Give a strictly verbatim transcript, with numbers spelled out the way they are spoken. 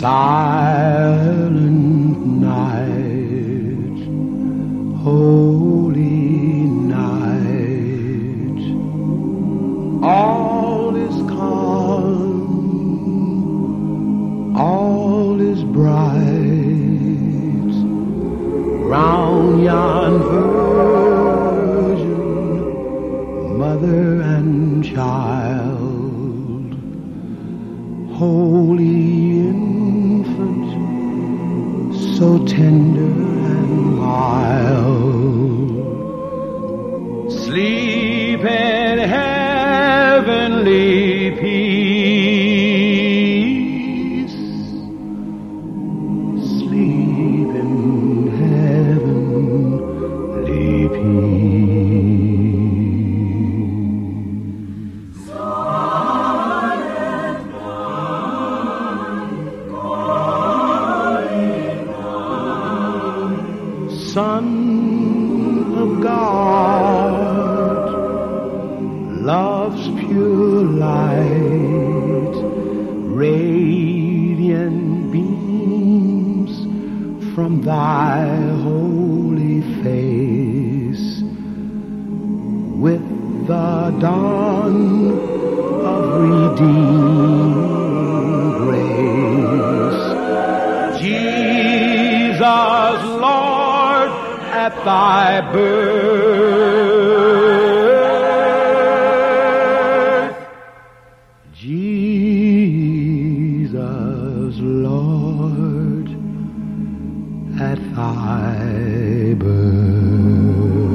silent night, holy night, all is calm, all is bright, round yon virgin, mother and child, holy infant, so tender and mild, sleep in heavenly peace, sleep in heavenly peace. Son of God, love's pure light, radiant beams from thy holy face. With the dawn of redeeming grace, Jesus, Lord, at thy birth, Jesus, Lord, at thy birth.